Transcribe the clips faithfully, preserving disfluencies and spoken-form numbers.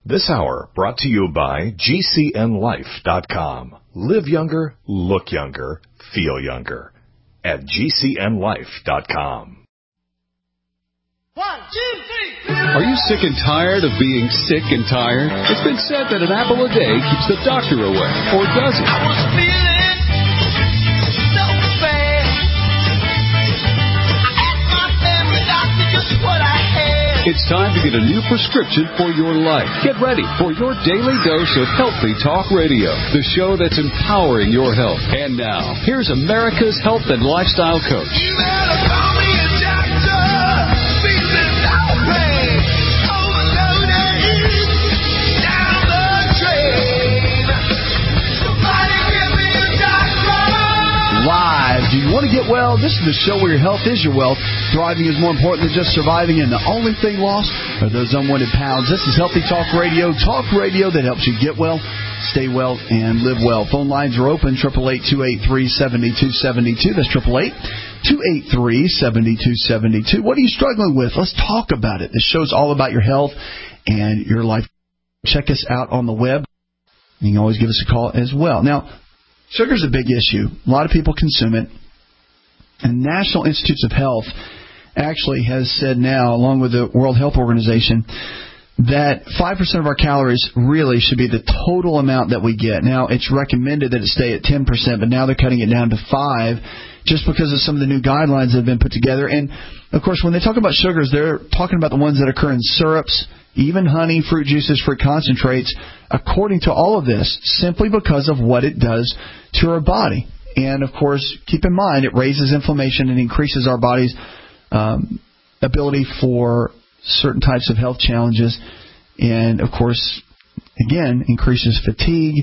This hour brought to you by G C N life dot com. Live younger, look younger, feel younger at G C N life dot com. One, two, three. Are you sick and tired of being sick and tired? It's been said that an apple a day keeps the doctor away, or does it? I was feeling so bad. I asked my family doctor just what I had. It's time to get a new prescription for your life. Get ready for your daily dose of Healthy Talk Radio, the show that's empowering your health. And now, here's America's health and lifestyle coach. You better call me a doctor. Feeling no pain. Overloaded. Down the drain. Somebody give me a doctor. Live. Do you want to get well? This is the show where your health is your wealth. Thriving is more important than just surviving, and the only thing lost are those unwanted pounds. This is Healthy Talk Radio, talk radio that helps you get well, stay well, and live well. Phone lines are open, eight eight eight, two eight three, seven two seven two. That's eight eight eight, two eight three, seven two seven two. What are you struggling with? Let's talk about it. This show's all about your health and your life. Check us out on the web. You can always give us a call as well. Now, sugar's a big issue. A lot of people consume it. And National Institutes of Health actually has said now, along with the World Health Organization, that five percent of our calories really should be the total amount that we get. Now, it's recommended that it stay at ten percent, but now they're cutting it down to five just because of some of the new guidelines that have been put together. And, of course, when they talk about sugars, they're talking about the ones that occur in syrups, even honey, fruit juices, fruit concentrates, according to all of this, simply because of what it does to our body. And, of course, keep in mind, it raises inflammation and increases our body's um, ability for certain types of health challenges. And, of course, again, increases fatigue.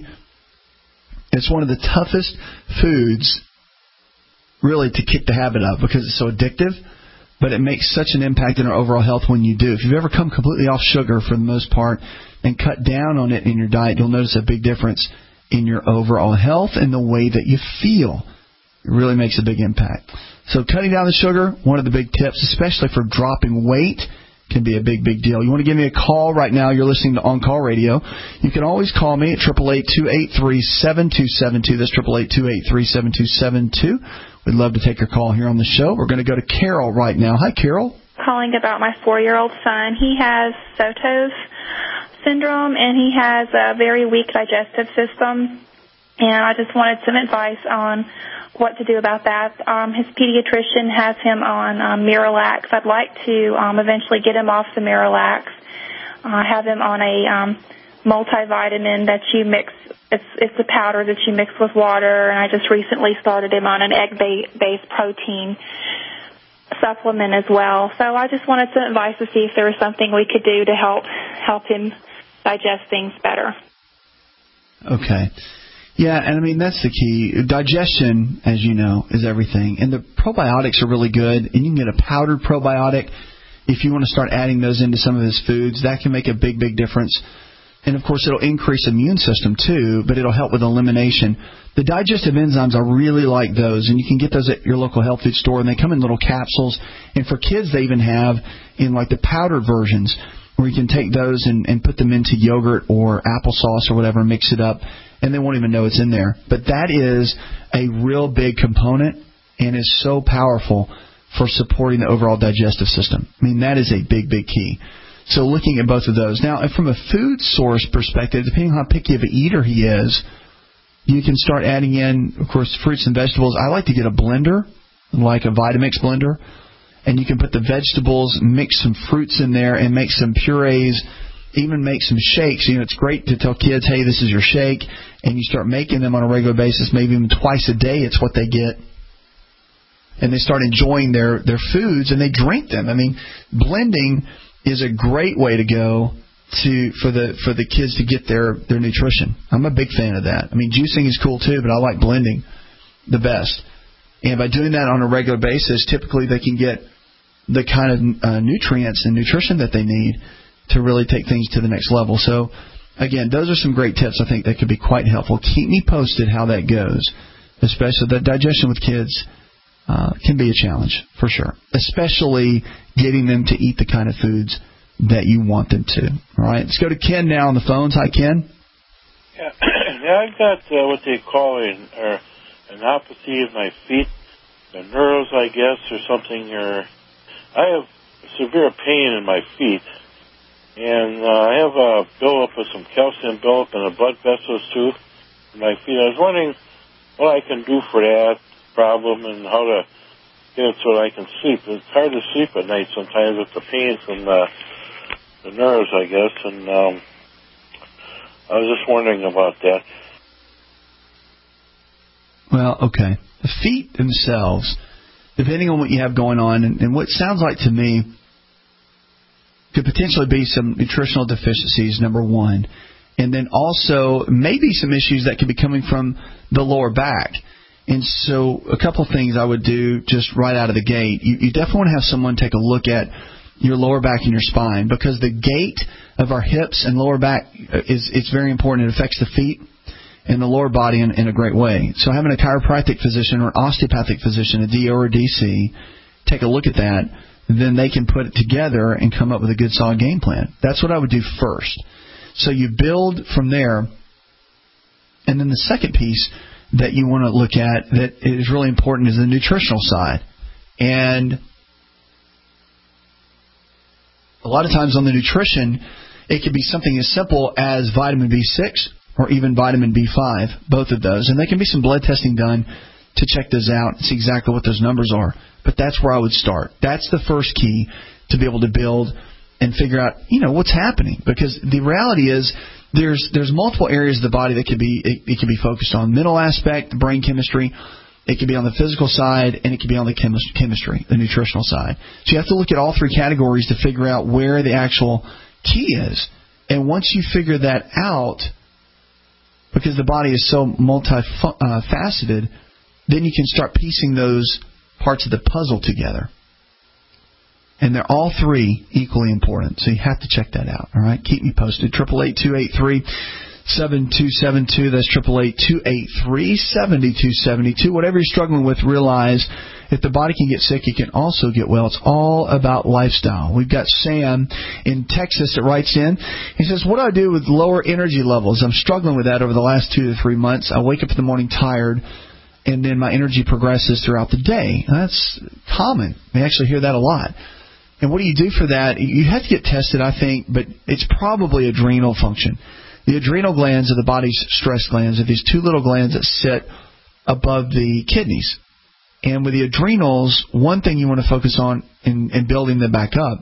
It's one of the toughest foods, really, to kick the habit of because it's so addictive. But it makes such an impact in our overall health when you do. If you've ever come completely off sugar for the most part and cut down on it in your diet, you'll notice a big difference in your overall health and the way that you feel. It really makes a big impact. So cutting down the sugar, one of the big tips, especially for dropping weight, can be a big, big deal. You want to give me a call right now. You're listening to On Call Radio. You can always call me at eight eight eight, two eight three, seven two seven two. That's eight eight eight, two eight three, seven two seven two. We'd love to take your call here on the show. We're going to go to Carol right now. Hi, Carol. Calling about my four-year-old son. He has Sotos syndrome, and he has a very weak digestive system. And I just wanted some advice on what to do about that. Um, his pediatrician has him on um, Miralax. I'd like to um, eventually get him off the Miralax, uh, have him on a um, multivitamin that you mix. It's it's a powder that you mix with water, and I just recently started him on an egg-based protein supplement as well. So I just wanted some advice to see if there was something we could do to help help him digest things better. Okay. Yeah, and I mean, that's the key. Digestion, as you know, is everything. And the probiotics are really good, and you can get a powdered probiotic if you want to start adding those into some of his foods. That can make a big, big difference. And, of course, it'll increase immune system, too, but it'll help with elimination. The digestive enzymes, I really like those, and you can get those at your local health food store, and they come in little capsules. And for kids, they even have in, like, the powdered versions where you can take those and, and put them into yogurt or applesauce or whatever and mix it up, and they won't even know it's in there. But that is a real big component and is so powerful for supporting the overall digestive system. I mean, that is a big, big key. So looking at both of those. Now, from a food source perspective, depending on how picky of an eater he is, you can start adding in, of course, fruits and vegetables. I like to get a blender, like a Vitamix blender, and you can put the vegetables, mix some fruits in there, and make some purees, even make some shakes. You know, it's great to tell kids, hey, this is your shake, and you start making them on a regular basis, maybe even twice a day. It's what they get. And they start enjoying their, their foods, and they drink them. I mean, blending is a great way to go to for the for the kids to get their, their nutrition. I'm a big fan of that. I mean, juicing is cool too, but I like blending the best. And by doing that on a regular basis, typically they can get the kind of uh, nutrients and nutrition that they need to really take things to the next level. So, again, those are some great tips I think that could be quite helpful. Keep me posted how that goes, especially the digestion with kids. Uh, can be a challenge, for sure, especially getting them to eat the kind of foods that you want them to. All right, let's go to Ken now on the phones. Hi, Ken. Yeah, yeah I've got uh, what they call an, uh, an neuropathy of my feet, the nerves, I guess, or something. Or I have severe pain in my feet, and uh, I have a buildup of some calcium buildup in the blood vessels too in my feet. I was wondering what I can do for that problem and how to get it so that I can sleep. It's hard to sleep at night sometimes with the pain from the, the nerves, I guess, and um, I was just wondering about that. Well, okay. The feet themselves, depending on what you have going on, and, and what sounds like to me could potentially be some nutritional deficiencies, number one, and then also maybe some issues that could be coming from the lower back. And so a couple of things I would do just right out of the gate. You, you definitely want to have someone take a look at your lower back and your spine, because the gait of our hips and lower back is it's very important. It affects the feet and the lower body in, in a great way. So having a chiropractic physician or an osteopathic physician, a D O or a D C, take a look at that, then they can put it together and come up with a good solid game plan. That's what I would do first. So you build from there. And then the second piece that you want to look at that is really important is the nutritional side. And a lot of times on the nutrition, it could be something as simple as vitamin B six or even vitamin B five, both of those. And there can be some blood testing done to check those out and see exactly what those numbers are. But that's where I would start. That's the first key to be able to build and figure out, you know, what's happening. Because the reality is there's there's multiple areas of the body that could be it, it can be focused on. Mental aspect, the brain chemistry. It could be on the physical side, and it could be on the chemis- chemistry, the nutritional side. So you have to look at all three categories to figure out where the actual key is. And once you figure that out, because the body is so multifaceted, then you can start piecing those parts of the puzzle together. And they're all three equally important. So you have to check that out. All right? Keep me posted. eight eight eight, two eight three, seven two seven two. That's eight eight eight, two eight three, seven two seven two. Whatever you're struggling with, realize if the body can get sick, it can also get well. It's all about lifestyle. We've got Sam in Texas that writes in. He says, what do I do with lower energy levels? I'm struggling with that over the last two to three months. I wake up in the morning tired, and then my energy progresses throughout the day. That's common. We actually hear that a lot. And what do you do for that? You have to get tested, I think, but it's probably adrenal function. The adrenal glands are the body's stress glands. Are these two little glands that sit above the kidneys. And with the adrenals, one thing you want to focus on in, in building them back up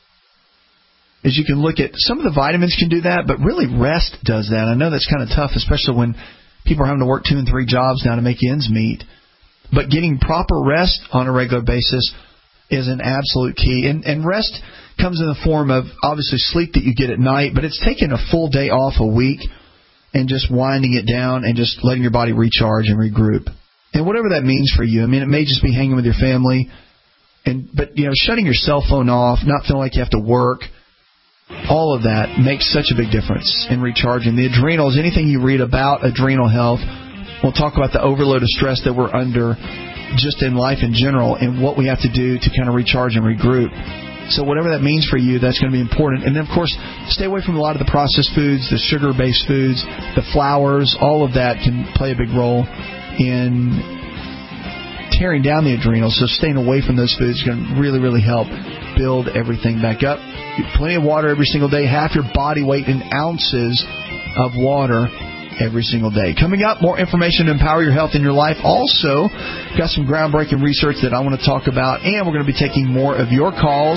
is you can look at some of the vitamins can do that, but really rest does that. I know that's kind of tough, especially when people are having to work two and three jobs now to make ends meet. But getting proper rest on a regular basis is an absolute key. And, and rest comes in the form of, obviously, sleep that you get at night, but it's taking a full day off a week and just winding it down and just letting your body recharge and regroup. And whatever that means for you. I mean, it may just be hanging with your family, and but, you know, shutting your cell phone off, not feeling like you have to work, all of that makes such a big difference in recharging. The adrenals, anything you read about adrenal health, we'll talk about the overload of stress that we're under just in life in general and what we have to do to kind of recharge and regroup. So whatever that means for you, that's going to be important. And then, of course, stay away from a lot of the processed foods, the sugar-based foods, the flours. All of that can play a big role in tearing down the adrenals. So staying away from those foods is going to really, really help build everything back up. Get plenty of water every single day. Half your body weight in ounces of water every single day. Coming up, more information to empower your health in your life. Also, got some groundbreaking research that I want to talk about, and we're going to be taking more of your calls.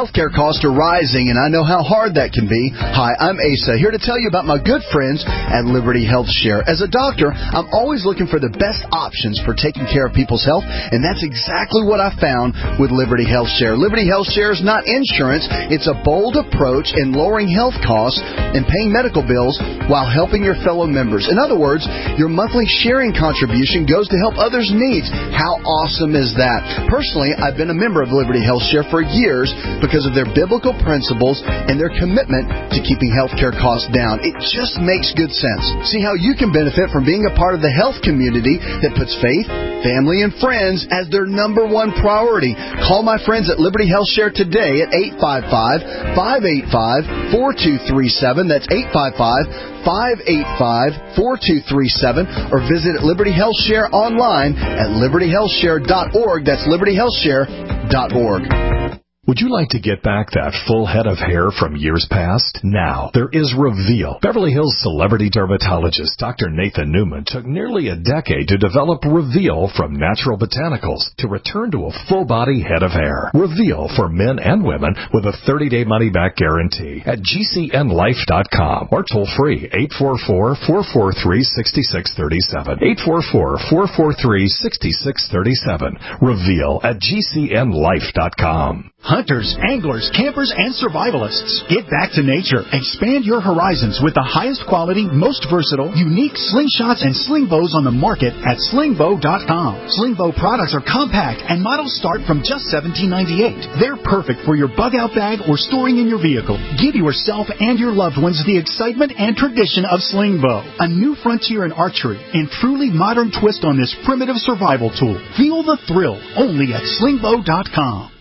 Healthcare costs are rising, and I know how hard that can be. Hi, I'm Asa, here to tell you about my good friends at Liberty Health Share. As a doctor, I'm always looking for the best options for taking care of people's health, and that's exactly what I found with Liberty Health Share. Liberty Health Share is not insurance. It's a bold approach in lowering health costs and paying medical bills while helping your fellow members. In other words, your monthly sharing contribution goes to help others' needs. How awesome is that? Personally, I've been a member of Liberty Health Share for years because of their biblical principles and their commitment to keeping healthcare costs down. It just makes good sense. See how you can benefit from being a part of the health community that puts faith, family, and friends as their number one priority. Call my friends at Liberty Health Share today at eight five five, five eight five, four two three seven. That's eight five five, five eight five, four two three seven. Or visit Liberty Health Share online at liberty health share dot org. That's liberty health share dot org. Would you like to get back that full head of hair from years past? Now, there is Reveal. Beverly Hills celebrity dermatologist Doctor Nathan Newman took nearly a decade to develop Reveal from natural botanicals to return to a full-body head of hair. Reveal for men and women with a thirty-day money-back guarantee at G C N life dot com or toll-free eight four four, four four three, six six three seven. eight four four, four four three, six six three seven. Reveal at G C N life dot com. Hunters, anglers, campers, and survivalists, get back to nature. Expand your horizons with the highest quality, most versatile, unique slingshots and sling bows on the market at sling bow dot com. Sling bow products are compact and models start from just seventeen ninety-eight. They're perfect for your bug out bag or storing in your vehicle. Give yourself and your loved ones the excitement and tradition of sling bow, a new frontier in archery and truly modern twist on this primitive survival tool. Feel the thrill only at sling bow dot com.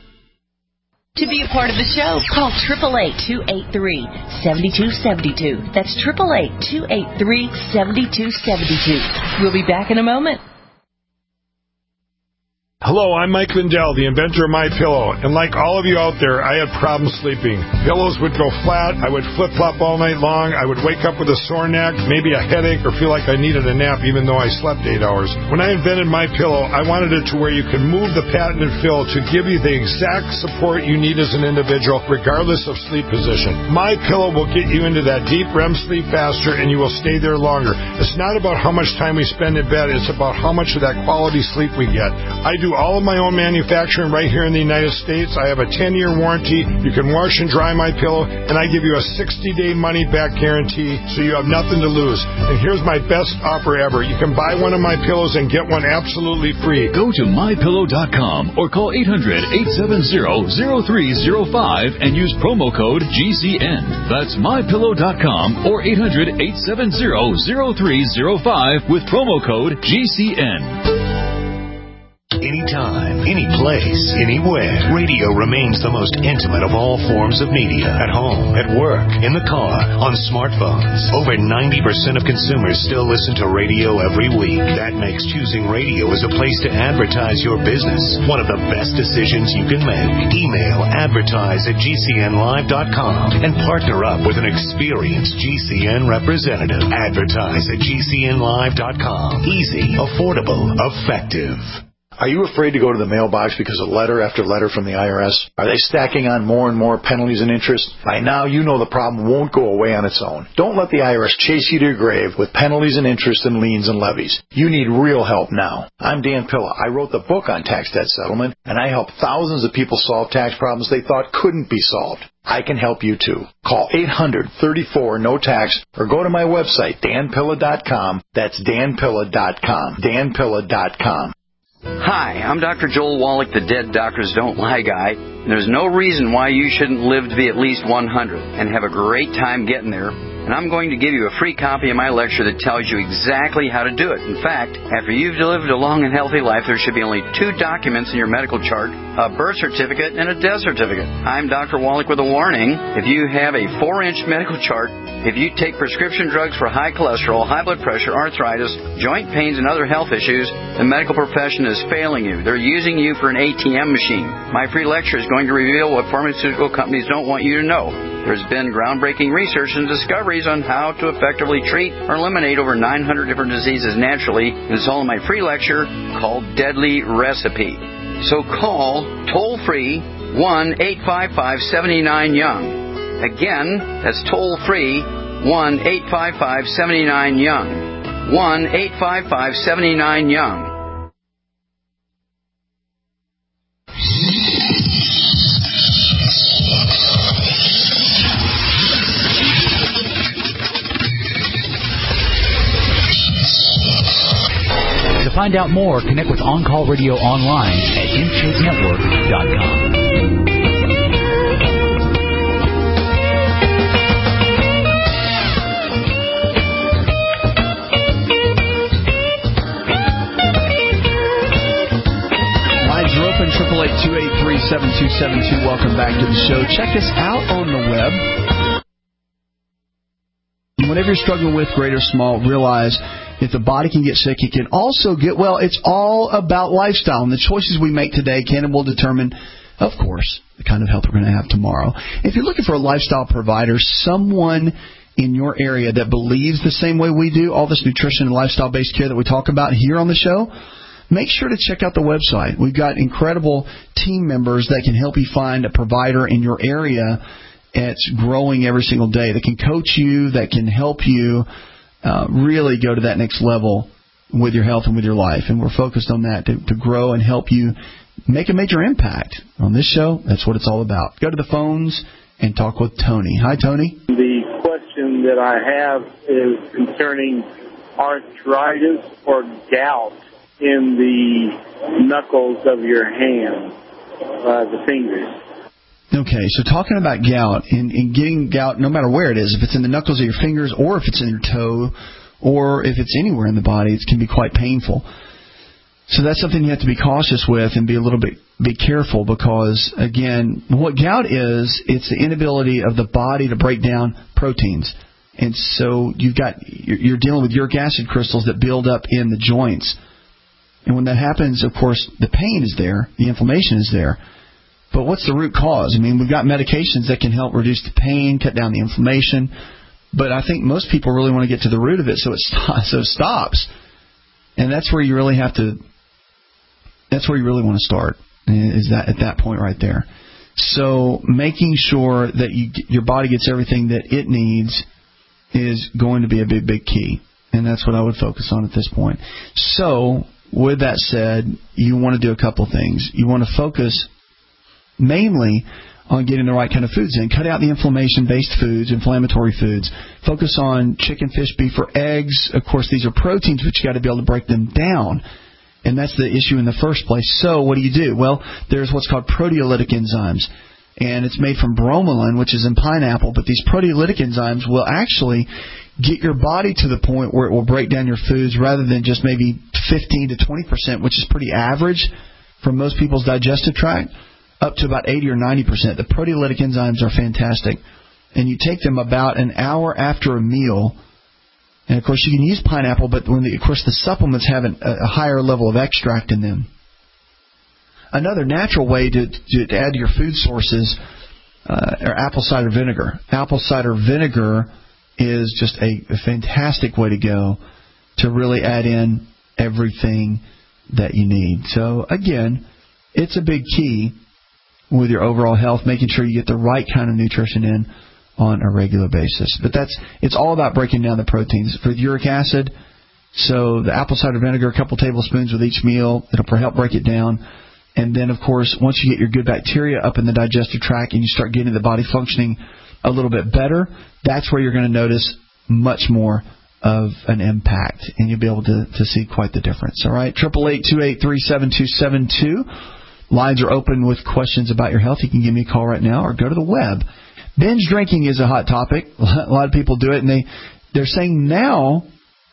To be a part of the show, call eight eight eight, two eight three, seven two seven two. That's eight eight eight, two eight three, seven two seven two. We'll be back in a moment. Hello, I'm Mike Lindell, the inventor of MyPillow, and like all of you out there, I had problems sleeping. Pillows would go flat, I would flip-flop all night long, I would wake up with a sore neck, maybe a headache, or feel like I needed a nap even though I slept eight hours. When I invented MyPillow, I wanted it to where you could move the patented fill to give you the exact support you need as an individual, regardless of sleep position. MyPillow will get you into that deep R E M sleep faster, and you will stay there longer. It's not about how much time we spend in bed, it's about how much of that quality sleep we get. I do all of my own manufacturing right here in the United States. I have a ten-year warranty. You can wash and dry my pillow, and I give you a sixty-day money-back guarantee, so you have nothing to lose. And here's my best offer ever. You can buy one of my pillows and get one absolutely free. Go to my pillow dot com or call eight hundred, eight seven zero, zero three zero five and use promo code G C N. That's my pillow dot com or eight hundred, eight seven zero, zero three zero five with promo code G C N. Anytime, any place, anywhere. Radio remains the most intimate of all forms of media. At home, at work, in the car, on smartphones. Over ninety percent of consumers still listen to radio every week. That makes choosing radio as a place to advertise your business one of the best decisions you can make. Email advertise at G C N live dot com and partner up with an experienced G C N representative. Advertise at G C N live dot com. Easy, affordable, effective. Are you afraid to go to the mailbox because of letter after letter from the I R S? Are they stacking on more and more penalties and interest? By now, you know the problem won't go away on its own. Don't let the I R S chase you to your grave with penalties and interest and liens and levies. You need real help now. I'm Dan Pilla. I wrote the book on tax debt settlement, and I help thousands of people solve tax problems they thought couldn't be solved. I can help you too. Call eight hundred, thirty-four, no tax or go to my website, dan pilla dot com. That's dan pilla dot com. dan pilla dot com. Hi, I'm Doctor Joel Wallach, the Dead Doctors Don't Lie guy. There's no reason why you shouldn't live to be at least one hundred and have a great time getting there. And I'm going to give you a free copy of my lecture that tells you exactly how to do it. In fact, after you've lived a long and healthy life, there should be only two documents in your medical chart, a birth certificate and a death certificate. I'm Doctor Wallach with a warning. If you have a four-inch medical chart, if you take prescription drugs for high cholesterol, high blood pressure, arthritis, joint pains, and other health issues, the medical profession is failing you. They're using you for an A T M machine. My free lecture is going to reveal what pharmaceutical companies don't want you to know. There's been groundbreaking research and discoveries on how to effectively treat or eliminate over nine hundred different diseases naturally. It's all in my free lecture called Deadly Recipe. So call toll-free one eight five five, seven nine, YOUNG. Again, that's toll-free, one eight five five, seven nine, YOUNG. one eight five five, seven nine, YOUNG. To find out more, connect with On Call Radio online at intake network dot com. Lines are open, triple eight two eight three seven two seven two. Welcome back to the show. Check us out on the web. Whatever you're struggling with, great or small, realize if the body can get sick, it can also get well. It's all about lifestyle, and the choices we make today can and will determine, of course, the kind of health we're going to have tomorrow. If you're looking for a lifestyle provider, someone in your area that believes the same way we do, all this nutrition and lifestyle-based care that we talk about here on the show, make sure to check out the website. We've got incredible team members that can help you find a provider in your area. It's growing every single day. That can coach you, that can help you uh, really go to that next level with your health and with your life. And we're focused on that to, to grow and help you make a major impact. On this show, that's what it's all about. Go to the phones and talk with Tony. Hi, Tony. The question that I have is concerning arthritis or gout in the knuckles of your hand, uh, the fingers. Okay, so talking about gout and, and getting gout no matter where it is, if it's in the knuckles of your fingers or if it's in your toe or if it's anywhere in the body, it can be quite painful. So that's something you have to be cautious with and be a little bit be careful because, again, what gout is, it's the inability of the body to break down proteins. And so you've got you're dealing with uric acid crystals that build up in the joints. And when that happens, of course, the pain is there, the inflammation is there. But what's the root cause? I mean, we've got medications that can help reduce the pain, cut down the inflammation. But I think most people really want to get to the root of it so it, st- so it stops. And that's where you really have to, that's where you really want to start, is that at that point right there. So making sure that you, your body gets everything that it needs is going to be a big, big key. And that's what I would focus on at this point. So with that said, you want to do a couple things. You want to focus mainly on getting the right kind of foods in. Cut out the inflammation-based foods, inflammatory foods. Focus on chicken, fish, beef, or eggs. Of course, these are proteins, but you got to be able to break them down. And that's the issue in the first place. So what do you do? Well, there's what's called proteolytic enzymes. And it's made from bromelain, which is in pineapple. But these proteolytic enzymes will actually get your body to the point where it will break down your foods rather than just maybe fifteen to twenty percent, which is pretty average for most people's digestive tract, up to about eighty or ninety percent. The proteolytic enzymes are fantastic. And you take them about an hour after a meal. And, of course, you can use pineapple, but when the, of course the supplements have an, a higher level of extract in them. Another natural way to, to add to your food sources uh, are apple cider vinegar. Apple cider vinegar is just a, a fantastic way to go to really add in everything that you need. So, again, it's a big key with your overall health, making sure you get the right kind of nutrition in on a regular basis. But that's it's all about breaking down the proteins. For the uric acid, so the apple cider vinegar, a couple tablespoons with each meal, it'll help break it down. And then, of course, once you get your good bacteria up in the digestive tract and you start getting the body functioning a little bit better, that's where you're going to notice much more of an impact, and you'll be able to, to see quite the difference. All right, triple eight two eight three seven two seven two. Lines are open with questions about your health. You can give me a call right now or go to the web. Binge drinking is a hot topic. A lot of people do it, and they, they're saying now,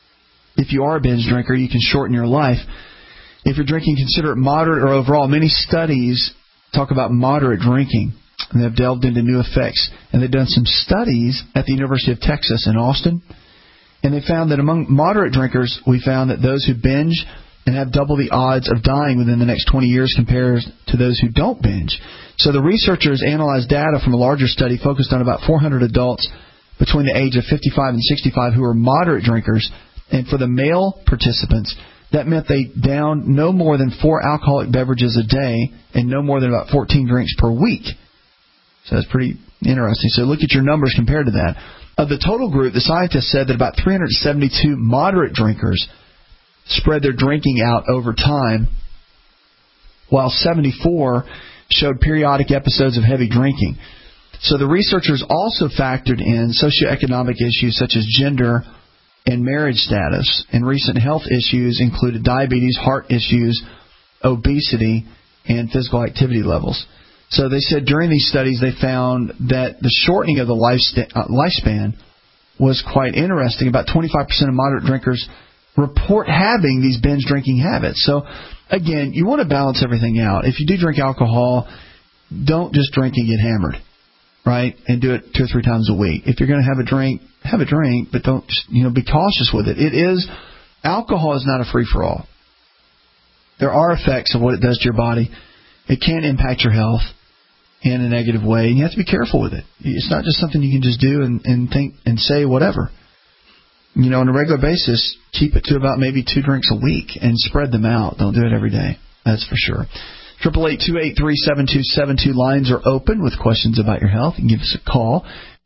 if you are a binge drinker, you can shorten your life. If you're drinking, consider it moderate or overall. Many studies talk about moderate drinking, and they've delved into new effects. And they've done some studies at the University of Texas in Austin, and they found that among moderate drinkers, we found that those who binge and have double the odds of dying within the next twenty years compared to those who don't binge. So the researchers analyzed data from a larger study focused on about four hundred adults between the age of fifty-five and sixty-five who were moderate drinkers. And for the male participants, That meant they downed no more than four alcoholic beverages a day and no more than about fourteen drinks per week. So that's pretty interesting. So look at your numbers compared to that. Of the total group, the scientists said that about three hundred seventy-two moderate drinkers spread their drinking out over time, while seventy-four showed periodic episodes of heavy drinking. So the researchers also factored in socioeconomic issues such as gender and marriage status, and recent health issues included diabetes, heart issues, obesity, and physical activity levels. So they said during these studies they found that the shortening of the lifespan was quite interesting. About twenty-five percent of moderate drinkers report having these binge drinking habits. So again, you want to balance everything out. If you do drink alcohol, don't just drink and get hammered, right? And do it two or three times a week. If you're going to have a drink, have a drink, but don't, you know, be cautious with it. It is, alcohol is not a free-for-all. There are effects of what it does to your body. It can impact your health in a negative way, and you have to be careful with it. It's not just something you can just do and, and think and say whatever. You know, on a regular basis, keep it to about maybe two drinks a week and spread them out. Don't do it every day. That's for sure. eight eight eight, two eight three, seven two seven two. Lines are open with questions about your health. You can give us a call.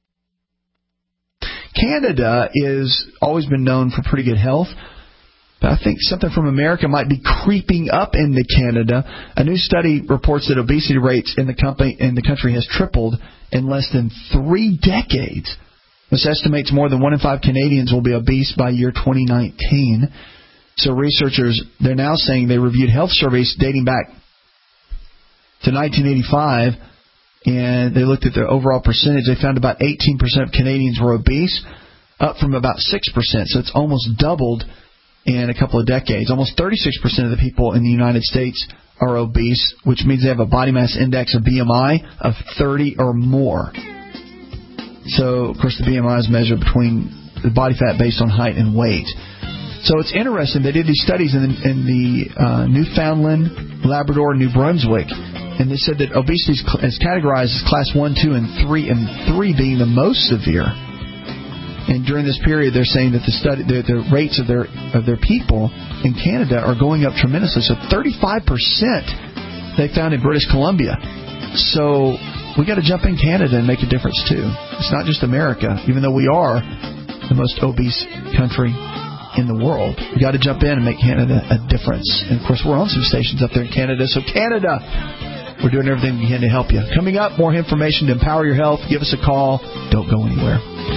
Canada is always been known for pretty good health, but I think something from America might be creeping up into Canada. A new study reports that obesity rates in the company in the country has tripled in less than three decades. This estimates more than one in five Canadians will be obese by year twenty nineteen. So researchers, they're now saying they reviewed health surveys dating back to nineteen eighty-five, and they looked at the overall percentage. They found about eighteen percent of Canadians were obese, up from about six percent. So it's almost doubled in a couple of decades. Almost thirty-six percent of the people in the United States are obese, which means they have a body mass index, a B M I, of thirty or more. So, of course, the B M I is measured between the body fat based on height and weight. So it's interesting. They did these studies in the, in the uh, Newfoundland, Labrador, New Brunswick, and they said that obesity is categorized as class one, two, and three, and three being the most severe. And during this period, they're saying that the study, the, the rates of their of their people in Canada are going up tremendously. So thirty-five percent they found in British Columbia. So we got to jump in Canada and make a difference too. It's not just America, even though we are the most obese country in the world. We got to jump in and make Canada a difference. And of course, we're on some stations up there in Canada. So Canada, we're doing everything we can to help you. Coming up, more information to empower your health. Give us a call. Don't go anywhere.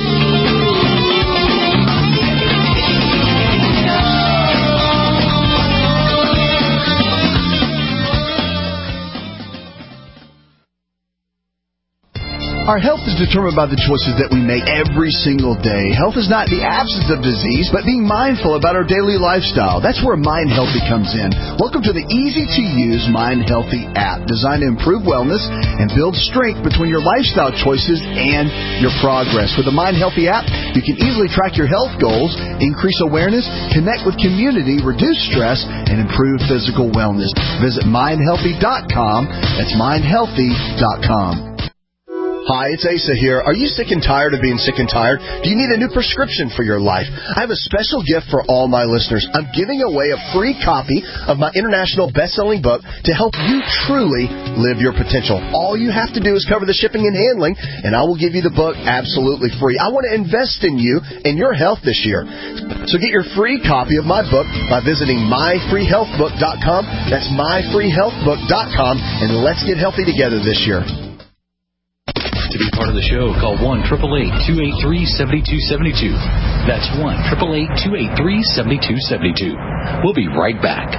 Our health is determined by the choices that we make every single day. Health is not the absence of disease, but being mindful about our daily lifestyle. That's where Mind Healthy comes in. Welcome to the easy-to-use Mind Healthy app, designed to improve wellness and build strength between your lifestyle choices and your progress. With the Mind Healthy app, you can easily track your health goals, increase awareness, connect with community, reduce stress, and improve physical wellness. Visit mind healthy dot com. That's mind healthy dot com. Hi, it's Asa here. Are you sick and tired of being sick and tired? Do you need a new prescription for your life? I have a special gift for all my listeners. I'm giving away a free copy of my international best-selling book to help you truly live your potential. All you have to do is cover the shipping and handling, and I will give you the book absolutely free. I want to invest in you and your health this year. So get your free copy of my book by visiting my free health book dot com. That's my free health book dot com, and let's get healthy together this year. To be part of the show, call one eight eight eight, two eight three, seven two seven two. That's one eight eight eight, two eight three, seven two seven two. We'll be right back.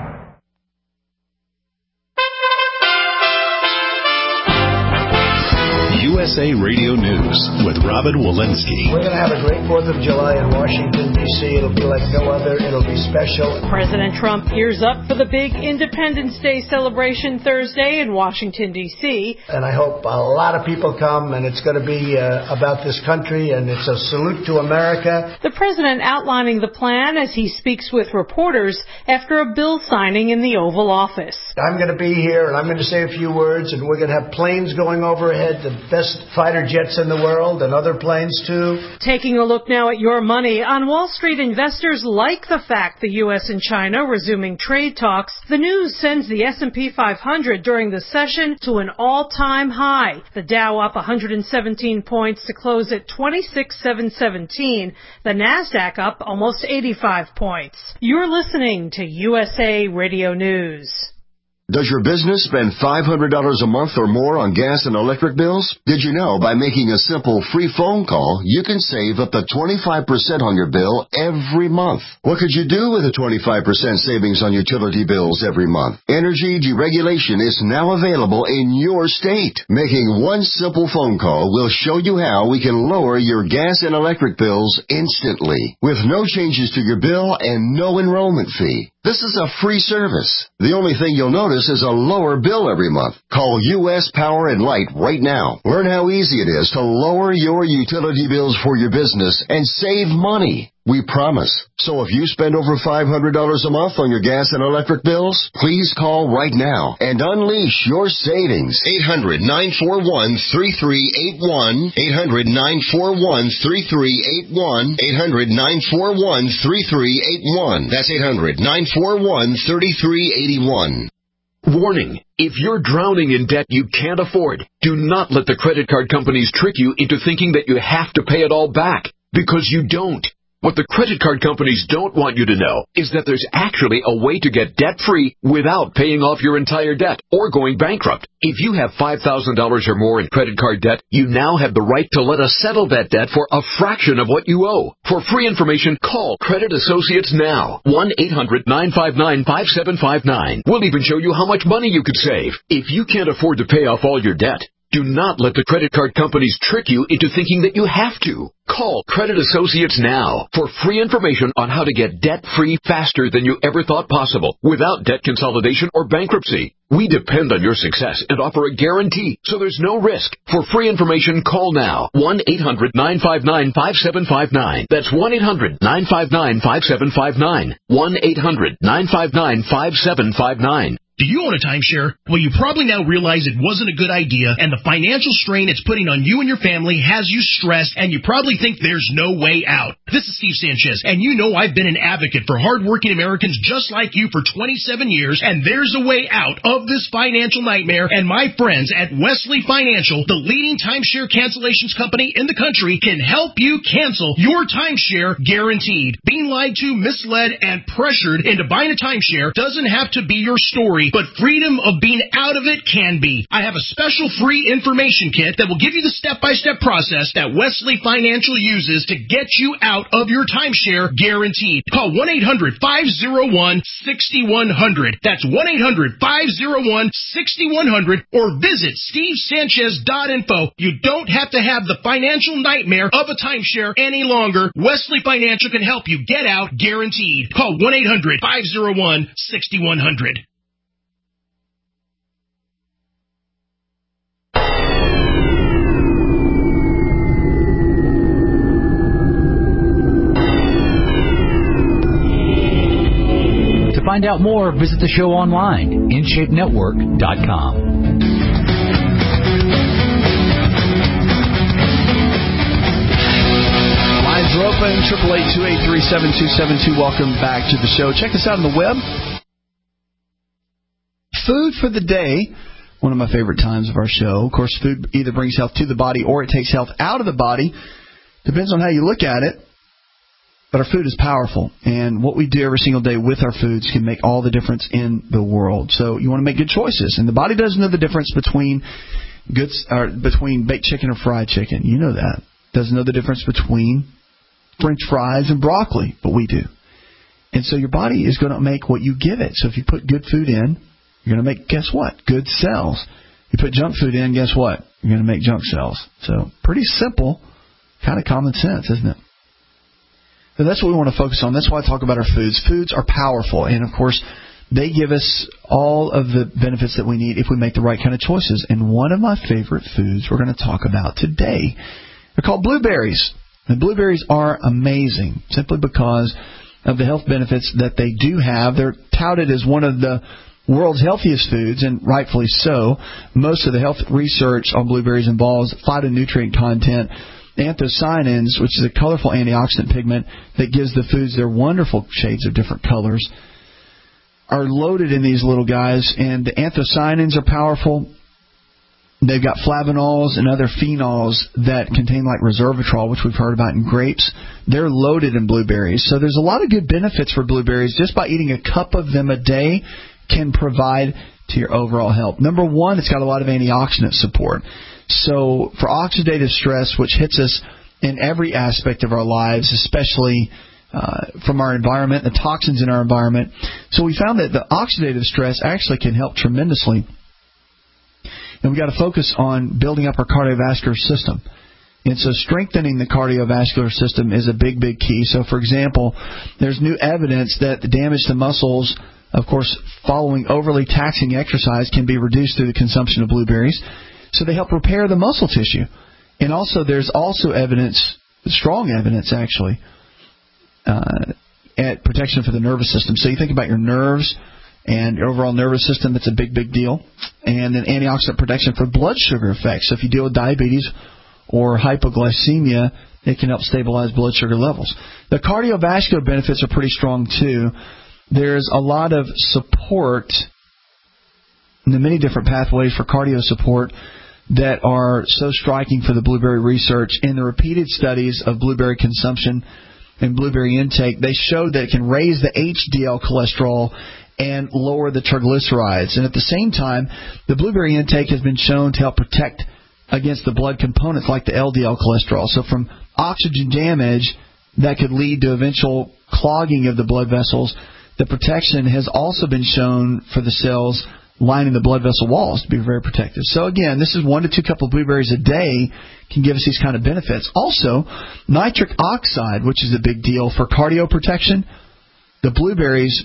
U S A Radio News with Robin Walensky. We're going to have a great fourth of July in Washington, D C It'll be like no other. It'll be special. President Trump gears up for the big Independence Day celebration Thursday in Washington, D C And I hope a lot of people come, and it's going to be uh, about this country, and it's a salute to America. The president outlining the plan as he speaks with reporters after a bill signing in the Oval Office. I'm going to be here, and I'm going to say a few words, and we're going to have planes going overhead, the best best fighter jets in the world and other planes too. Taking a look now at your money, on Wall Street, investors like the fact the U S and China resuming trade talks. The news sends the S and P five hundred during the session to an all-time high. The Dow up one hundred seventeen points to close at twenty-six thousand seven hundred seventeen. The Nasdaq up almost eighty-five points. You're listening to U S A Radio News. Does your business spend five hundred dollars a month or more on gas and electric bills? Did you know by making a simple free phone call, you can save up to twenty-five percent on your bill every month? What could you do with a twenty-five percent savings on utility bills every month? Energy deregulation is now available in your state. Making one simple phone call will show you how we can lower your gas and electric bills instantly, with no changes to your bill and no enrollment fee. This is a free service. The only thing you'll notice is a lower bill every month. Call U S Power and Light right now. Learn how easy it is to lower your utility bills for your business and save money. We promise. So if you spend over five hundred dollars a month on your gas and electric bills, please call right now and unleash your savings. eight hundred, nine four one, three three eight one. eight hundred, nine four one, three three eight one. eight hundred, nine four one, three three eight one. That's eight hundred, nine four one, three three eight one. Warning. If you're drowning in debt you can't afford, do not let the credit card companies trick you into thinking that you have to pay it all back, because you don't. What the credit card companies don't want you to know is that there's actually a way to get debt-free without paying off your entire debt or going bankrupt. If you have five thousand dollars or more in credit card debt, you now have the right to let us settle that debt for a fraction of what you owe. For free information, call Credit Associates now. one eight hundred, nine five nine, five seven five nine. We'll even show you how much money you could save. If you can't afford to pay off all your debt, do not let the credit card companies trick you into thinking that you have to. Call Credit Associates now for free information on how to get debt-free faster than you ever thought possible without debt consolidation or bankruptcy. We depend on your success and offer a guarantee, so there's no risk. For free information, call now. one eight hundred, nine five nine, five seven five nine. That's one eight hundred, nine five nine, five seven five nine. one eight hundred, nine five nine, five seven five nine. Do you own a timeshare? Well, you probably now realize it wasn't a good idea, and the financial strain it's putting on you and your family has you stressed, and you probably think there's no way out. This is Steve Sanchez, and you know I've been an advocate for hardworking Americans just like you for twenty-seven years, and there's a way out of this financial nightmare, and my friends at Wesley Financial, the leading timeshare cancellations company in the country, can help you cancel your timeshare guaranteed. Being lied to, misled, and pressured into buying a timeshare doesn't have to be your story, but freedom of being out of it can be. I have a special free information kit that will give you the step-by-step process that Wesley Financial uses to get you out of your timeshare guaranteed. Call one eight hundred, five oh one, six one zero zero. That's one eight hundred, five oh one, six one zero zero, or visit steve sanchez dot info. You don't have to have the financial nightmare of a timeshare any longer. Wesley Financial can help you get out guaranteed. Call one eight hundred, five oh one, six one zero zero. To find out more, visit the show online, in shape network dot com. Lines are open, eight eight eight, two eight three, seven two seven two. Welcome back to the show. Check us out on the web. Food for the day, one of my favorite times of our show. Of course, food either brings health to the body or it takes health out of the body. Depends on how you look at it. But our food is powerful, and what we do every single day with our foods can make all the difference in the world. So you want to make good choices, and the body doesn't know the difference between good or between baked chicken or fried chicken. You know that. Doesn't know the difference between French fries and broccoli, but we do. And so your body is going to make what you give it. So if you put good food in, you're going to make, guess what? Good cells. You put junk food in, guess what? You're going to make junk cells. So pretty simple, kind of common sense, isn't it? So that's what we want to focus on. That's why I talk about our foods. Foods are powerful, and of course, they give us all of the benefits that we need if we make the right kind of choices. And one of my favorite foods we're going to talk about today, they're called blueberries. And blueberries are amazing simply because of the health benefits that they do have. They're touted as one of the world's healthiest foods, and rightfully so. Most of the health research on blueberries involves phytonutrient content. Anthocyanins, which is a colorful antioxidant pigment that gives the foods their wonderful shades of different colors, are loaded in these little guys, and the anthocyanins are powerful. They've got flavanols and other phenols that contain like resveratrol, which we've heard about in grapes. They're loaded in blueberries. So there's a lot of good benefits for blueberries. Just by eating a cup of them a day can provide to your overall health. Number one, it's got a lot of antioxidant support. So for oxidative stress, which hits us in every aspect of our lives, especially uh, from our environment, the toxins in our environment. So we found that the oxidative stress actually can help tremendously. And we've got to focus on building up our cardiovascular system. And so strengthening the cardiovascular system is a big, big key. So, for example, there's new evidence that the damage to muscles, of course, following overly taxing exercise can be reduced through the consumption of blueberries. So they help repair the muscle tissue. And also there's also evidence, strong evidence actually, uh, at protection for the nervous system. So you think about your nerves and your overall nervous system, that's a big, big deal. And then antioxidant protection for blood sugar effects. So if you deal with diabetes or hypoglycemia, it can help stabilize blood sugar levels. The cardiovascular benefits are pretty strong too. There's a lot of support in the many different pathways for cardio support that are so striking for the blueberry research. In the repeated studies of blueberry consumption and blueberry intake, they showed that it can raise the H D L cholesterol and lower the triglycerides. And at the same time, the blueberry intake has been shown to help protect against the blood components like the L D L cholesterol. So from oxygen damage that could lead to eventual clogging of the blood vessels, the protection has also been shown for the cells lining the blood vessel walls to be very protective. So again, this is one to two cup of blueberries a day can give us these kind of benefits. Also, nitric oxide, which is a big deal for cardio protection. The blueberries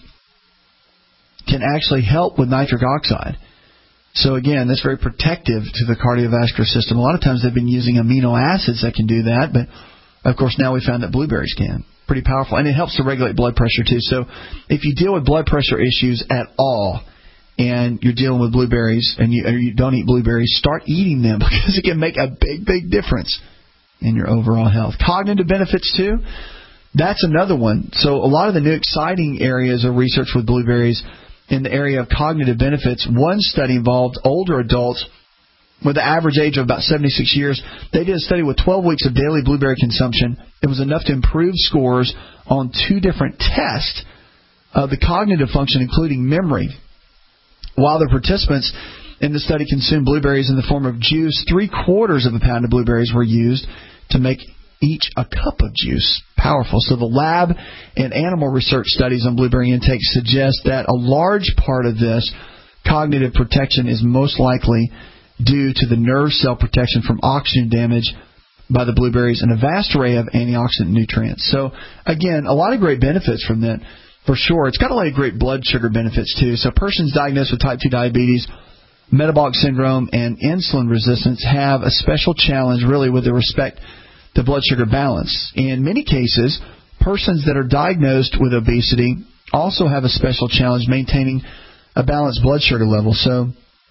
can actually help with nitric oxide. So again, that's very protective to the cardiovascular system. A lot of times they've been using amino acids that can do that, but of course now we found that blueberries can. Pretty powerful. And it helps to regulate blood pressure too. So if you deal with blood pressure issues at all, and you're dealing with blueberries, and you, or you don't eat blueberries, start eating them because it can make a big, big difference in your overall health. Cognitive benefits too, that's another one. So a lot of the new exciting areas of research with blueberries in the area of cognitive benefits. One study involved older adults with an average age of about seventy-six years. They did a study with twelve weeks of daily blueberry consumption. It was enough to improve scores on two different tests of the cognitive function, including memory. While the participants in the study consumed blueberries in the form of juice, three-quarters of a pound of blueberries were used to make each a cup of juice. Powerful. So the lab and animal research studies on blueberry intake suggest that a large part of this cognitive protection is most likely due to the nerve cell protection from oxygen damage by the blueberries and a vast array of antioxidant nutrients. So, again, a lot of great benefits from that. For sure. It's got a lot of great blood sugar benefits, too. So persons diagnosed with type two diabetes, metabolic syndrome, and insulin resistance have a special challenge, really, with respect to blood sugar balance. In many cases, persons that are diagnosed with obesity also have a special challenge maintaining a balanced blood sugar level. So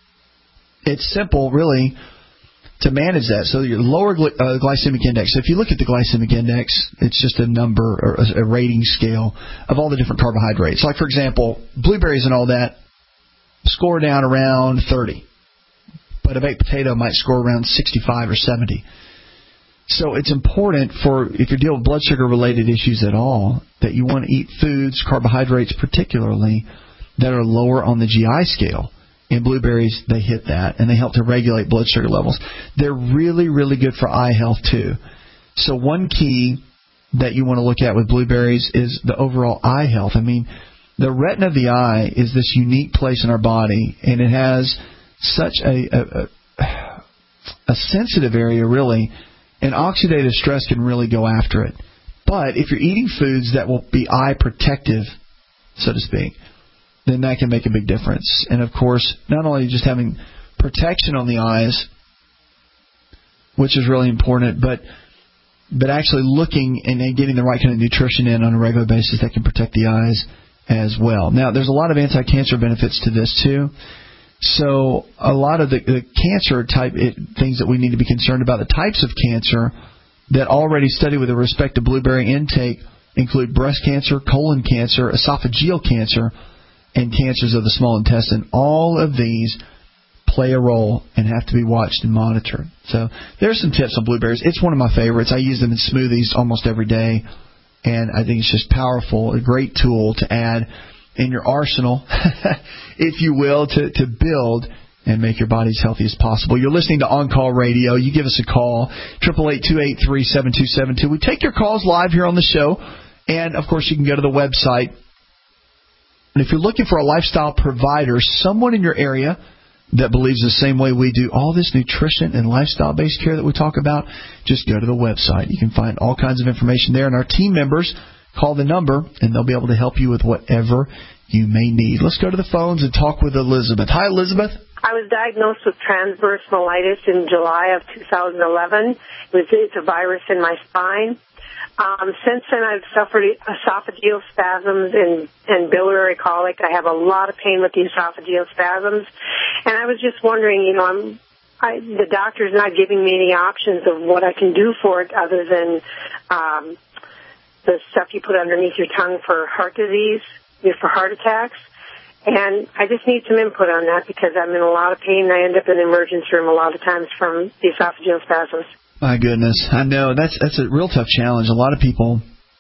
it's simple, really, to manage that. So your lower gly- uh, glycemic index. So if you look at the glycemic index, it's just a number or a, a rating scale of all the different carbohydrates. Like, for example, blueberries and all that score down around thirty. But a baked potato might score around sixty-five or seventy. So it's important for, if you're dealing with blood sugar-related issues at all, that you want to eat foods, carbohydrates particularly, that are lower on the G I scale. And blueberries, they hit that, and they help to regulate blood sugar levels. They're really, really good for eye health, too. So one key that you want to look at with blueberries is the overall eye health. I mean, the retina of the eye is this unique place in our body, and it has such a, a, a, a sensitive area, really, and oxidative stress can really go after it. But if you're eating foods that will be eye protective, so to speak, then that can make a big difference. And, of course, not only just having protection on the eyes, which is really important, but but actually looking and getting the right kind of nutrition in on a regular basis that can protect the eyes as well. Now, there's a lot of anti-cancer benefits to this, too. So a lot of the, the cancer type it, things that we need to be concerned about, the types of cancer that already study with respect to blueberry intake include breast cancer, colon cancer, esophageal cancer, and cancers of the small intestine. All of these play a role and have to be watched and monitored. So there's some tips on blueberries. It's one of my favorites. I use them in smoothies almost every day, and I think it's just powerful, a great tool to add in your arsenal, if you will, to, to build and make your body as healthy as possible. You're listening to On Call Radio. You give us a call, eight eight eight, two eight three, seven two seven two. We take your calls live here on the show, and, of course, you can go to the website. And if you're looking for a lifestyle provider, someone in your area that believes the same way we do, all this nutrition and lifestyle-based care that we talk about, just go to the website. You can find all kinds of information there, and our team members call the number, and they'll be able to help you with whatever you may need. Let's go to the phones and talk with Elizabeth. Hi, Elizabeth. I was diagnosed with transverse myelitis in July of two thousand eleven. It was, it's a virus in my spine. Um, since then, I've suffered esophageal spasms and, and biliary colic. I have a lot of pain with the esophageal spasms. And I was just wondering, you know, I'm, I, the doctor's not giving me any options of what I can do for it other than um, the stuff you put underneath your tongue for heart disease, you know, for heart attacks. And I just need some input on that because I'm in a lot of pain. I end up in the emergency room a lot of times from the esophageal spasms. My goodness. I know. That's that's a real tough challenge. A lot of people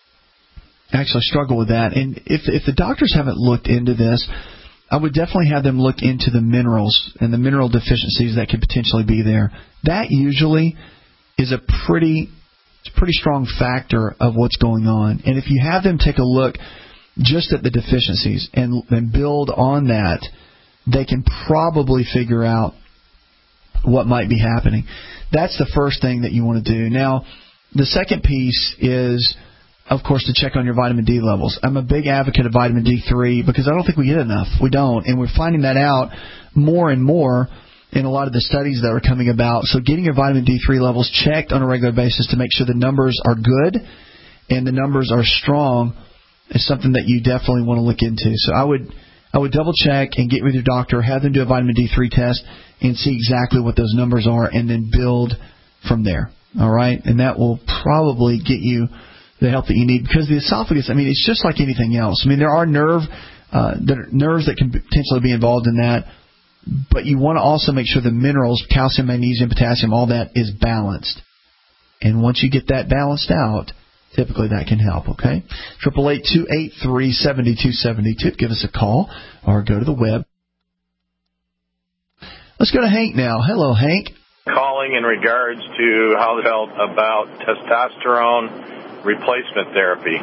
actually struggle with that. And if if the doctors haven't looked into this, I would definitely have them look into the minerals and the mineral deficiencies that could potentially be there. That usually is a pretty, pretty strong factor of what's going on. And if you have them take a look just at the deficiencies and, and build on that, they can probably figure out what might be happening. That's the first thing that you want to do. Now, the second piece is, of course, to check on your vitamin D levels. I'm a big advocate of vitamin D three because I don't think we get enough. We don't. And we're finding that out more and more in a lot of the studies that are coming about. So getting your vitamin D three levels checked on a regular basis to make sure the numbers are good and the numbers are strong is something that you definitely want to look into. So I would I would double check and get with your doctor, have them do a vitamin D three test and see exactly what those numbers are and then build from there. All right? And that will probably get you the help that you need because the esophagus, I mean, it's just like anything else. I mean, there are nerve, uh, there are nerves that can potentially be involved in that, but you want to also make sure the minerals, calcium, magnesium, potassium, all that is balanced. And once you get that balanced out, typically that can help, okay? eight eight eight, two eight three, seven two seven two. Give us a call or go to the web. Let's go to Hank now. Hello, Hank. Calling in regards to how they felt about testosterone replacement therapy.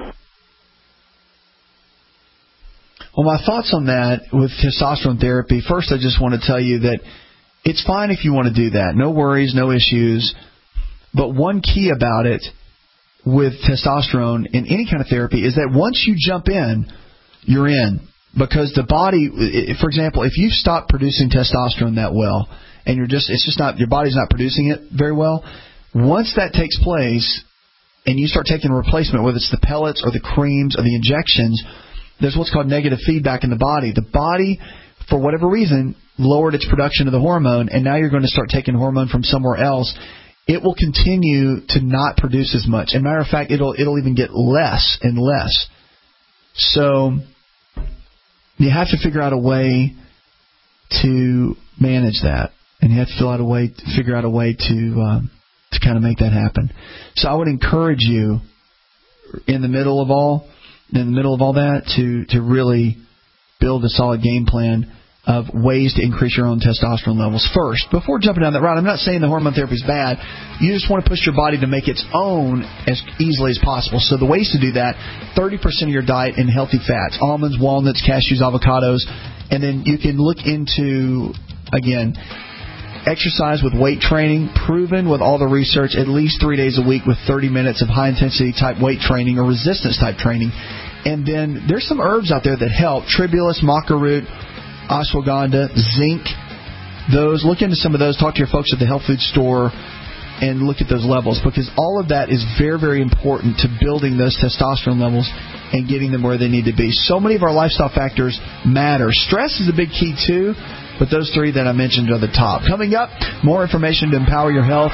Well, my thoughts on that with testosterone therapy, first I just want to tell you that it's fine if you want to do that. No worries, no issues. But one key about it with testosterone in any kind of therapy is that once you jump in, you're in. Because the body, for example, if you've stopped producing testosterone that well, and you're just, it's just not, your body's not producing it very well, once that takes place, and you start taking a replacement, whether it's the pellets or the creams or the injections, there's what's called negative feedback in the body. The body, for whatever reason, lowered its production of the hormone, and now you're going to start taking hormone from somewhere else. It will continue to not produce as much. As a matter of fact, it'll it'll even get less and less. So you have to figure out a way to manage that, and you have to figure out a way to figure out a way to um, to kind of make that happen. So I would encourage you in the middle of all in the middle of all that to to really build a solid game plan of ways to increase your own testosterone levels first. Before jumping down that route, I'm not saying the hormone therapy is bad. You just want to push your body to make its own as easily as possible. So the ways to do that, thirty percent of your diet in healthy fats, almonds, walnuts, cashews, avocados, and then you can look into, again, exercise with weight training, proven with all the research, at least three days a week with thirty minutes of high-intensity type weight training or resistance type training. And then there's some herbs out there that help, tribulus, maca root, ashwagandha, zinc. Those, look into some of those. Talk to your folks at the health food store and look at those levels, because all of that is very, very important to building those testosterone levels and getting them where they need to be. So many of our lifestyle factors matter. Stress is a big key, too, but those three that I mentioned are the top. Coming up, more information to empower your health.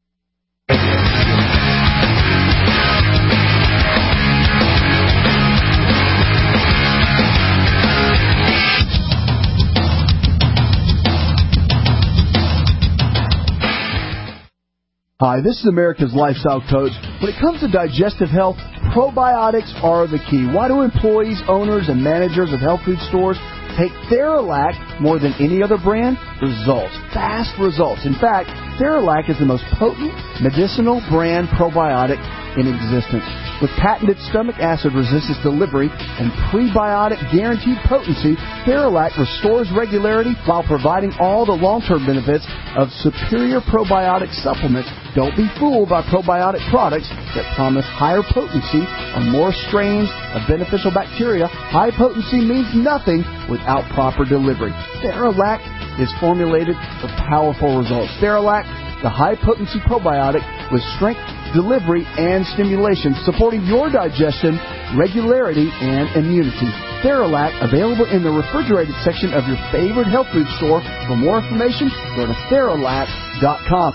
Hi, this is America's Lifestyle Coach. When it comes to digestive health, probiotics are the key. Why do employees, owners, and managers of health food stores take Theralac more than any other brand? Results. Fast results. In fact, Theralac is the most potent medicinal brand probiotic in existence. With patented stomach acid resistance delivery and prebiotic guaranteed potency, Theralac restores regularity while providing all the long-term benefits of superior probiotic supplements. Don't be fooled by probiotic products that promise higher potency or more strains of beneficial bacteria. High potency means nothing without proper delivery. Theralac is formulated for powerful results. Theralac, the high-potency probiotic with strength, delivery, and stimulation, supporting your digestion, regularity, and immunity. Theralac, available in the refrigerated section of your favorite health food store. For more information, go to Theralac dot com.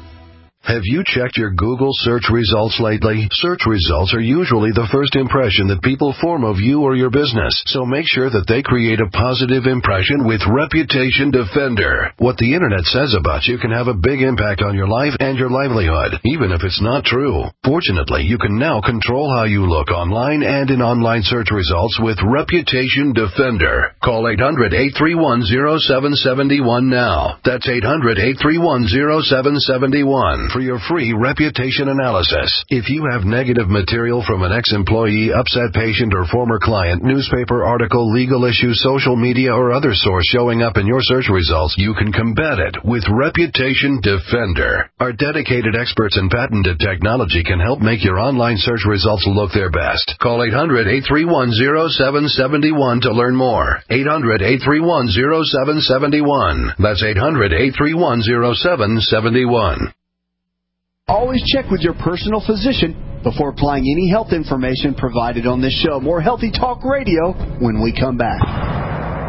Have you checked your Google search results lately? Search results are usually the first impression that people form of you or your business, so make sure that they create a positive impression with Reputation Defender. What the internet says about you can have a big impact on your life and your livelihood, even if it's not true. Fortunately, you can now control how you look online and in online search results with Reputation Defender. Call eight hundred, eight three one, zero seven seven one now. That's eight hundred, eight three one, zero seven seven one. For your free reputation analysis. If you have negative material from an ex-employee, upset patient, or former client, newspaper article, legal issue, social media, or other source showing up in your search results, you can combat it with Reputation Defender. Our dedicated experts in patented technology can help make your online search results look their best. Call eight hundred, eight three one, zero seven seven one to learn more. eight hundred, eight three one, zero seven seven one. That's eight hundred, eight three one, zero seven seven one. Always check with your personal physician before applying any health information provided on this show. More Healthy Talk Radio when we come back.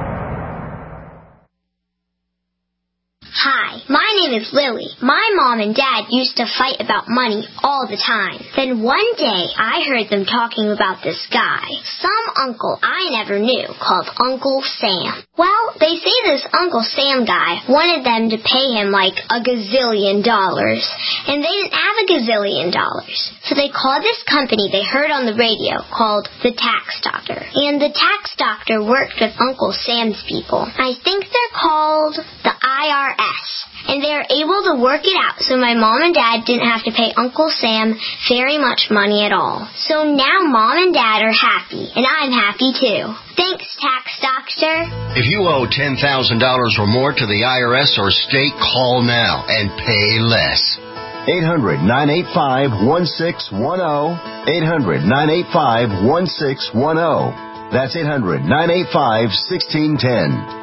Hi, my name is Lily. My mom and dad used to fight about money all the time. Then one day, I heard them talking about this guy, some uncle I never knew, called Uncle Sam. Well, they say this Uncle Sam guy wanted them to pay him like a gazillion dollars, and they didn't have a gazillion dollars. So they called this company they heard on the radio called the Tax Doctor. And the Tax Doctor worked with Uncle Sam's people. I think they're called the I R S. And they were able to work it out so my mom and dad didn't have to pay Uncle Sam very much money at all. So now mom and dad are happy, and I'm happy too. Thanks, Tax Doctor. If you owe ten thousand dollars or more to the I R S or state, call now and pay less. eight hundred, nine eight five, one six one zero. eight hundred, nine eight five, one six one zero. That's eight hundred, nine eight five, one six one zero.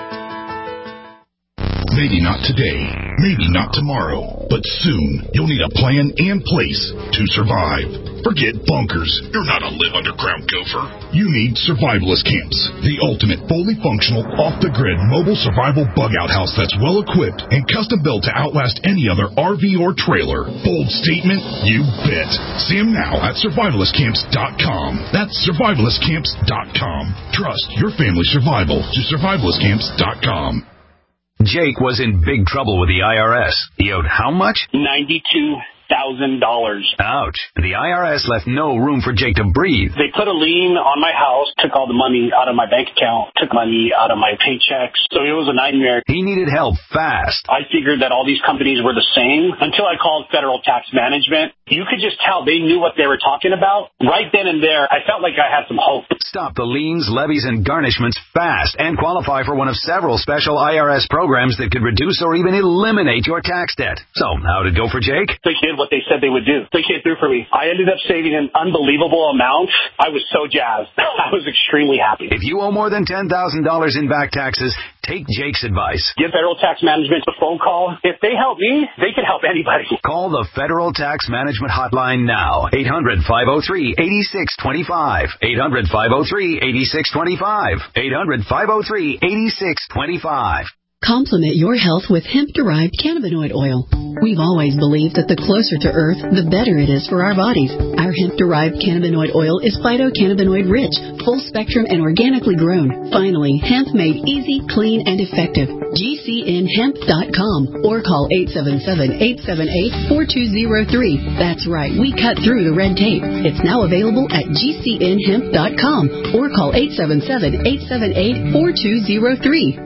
Maybe not today, maybe not tomorrow, but soon you'll need a plan and place to survive. Forget bunkers. You're not a live underground gopher. You need survivalist camps, the ultimate fully functional, off-the-grid mobile survival bug-out house that's well-equipped and custom-built to outlast any other R V or trailer. Bold statement? You bet. See them now at survivalist camps dot com. That's survivalist camps dot com. Trust your family's survival to survivalist camps dot com. Jake was in big trouble with the I R S. He owed how much? ninety-two thousand dollars. Ouch. The I R S left no room for Jake to breathe. They put a lien on my house, took all the money out of my bank account, took money out of my paychecks. So it was a nightmare. He needed help fast. I figured that all these companies were the same until I called Federal Tax Management. You could just tell they knew what they were talking about. Right then and there, I felt like I had some hope. Stop the liens, levies, and garnishments fast and qualify for one of several special I R S programs that could reduce or even eliminate your tax debt. So, how'd it go for Jake? They did what they they said they would do. They came through for me. I ended up saving an unbelievable amount. I was so jazzed. I was extremely happy. If you owe more than ten thousand dollars in back taxes, take Jake's advice. Give Federal Tax Management a phone call. If they help me, they can help anybody. Call the Federal Tax Management Hotline now. eight hundred, five oh three, eight six two five. eight hundred, five oh three, eight six two five. eight hundred, five oh three, eight six two five. Complement your health with hemp-derived cannabinoid oil. We've always believed that the closer to Earth, the better it is for our bodies. Our hemp-derived cannabinoid oil is phytocannabinoid-rich, full-spectrum, and organically grown. Finally, hemp made easy, clean, and effective. G C N hemp dot com or call eight seven seven, eight seven eight, four two zero three. That's right, we cut through the red tape. It's now available at G C N hemp dot com or call eight seven seven, eight seven eight, four two zero three.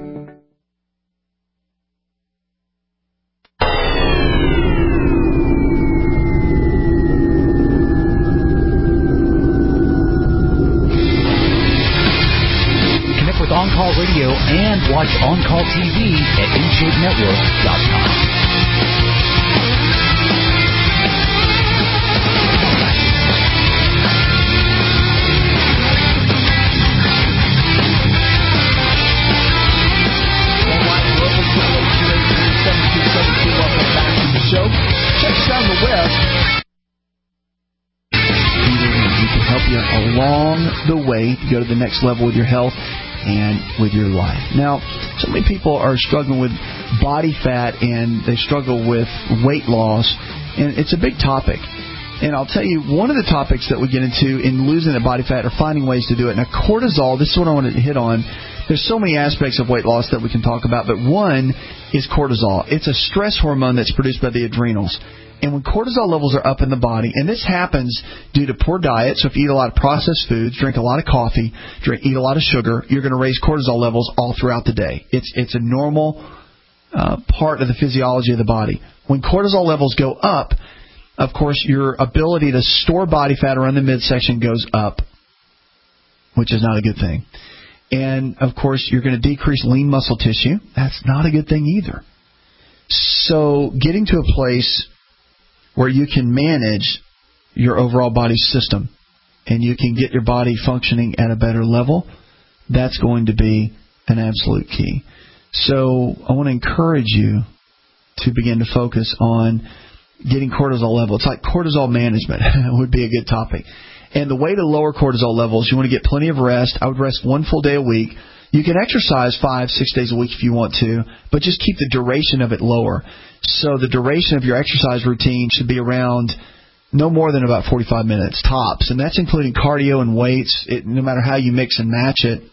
On-Call Radio and watch On-Call T V at in shape network dot com. Welcome back to the show. Check us out on the web. We can help you along the way to go to the next level with your health and with your life. Now, so many people are struggling with body fat and they struggle with weight loss, and it's a big topic. And I'll tell you, one of the topics that we get into in losing the body fat or finding ways to do it. Now, cortisol, this is what I wanted to hit on. There's so many aspects of weight loss that we can talk about, but one is cortisol. It's a stress hormone that's produced by the adrenals. And when cortisol levels are up in the body, and this happens due to poor diet, so if you eat a lot of processed foods, drink a lot of coffee, drink, eat a lot of sugar, you're going to raise cortisol levels all throughout the day. It's it's a normal uh, part of the physiology of the body. When cortisol levels go up, of course, your ability to store body fat around the midsection goes up, which is not a good thing. And, of course, you're going to decrease lean muscle tissue. That's not a good thing either. So getting to a place where you can manage your overall body system and you can get your body functioning at a better level, that's going to be an absolute key. So I want to encourage you to begin to focus on getting cortisol level. It's like cortisol management would be a good topic. And the way to lower cortisol levels, you want to get plenty of rest. I would rest one full day a week. You can exercise five, six days a week if you want to, but just keep the duration of it lower. So the duration of your exercise routine should be around no more than about forty-five minutes, tops. And that's including cardio and weights. It, no matter how you mix and match it,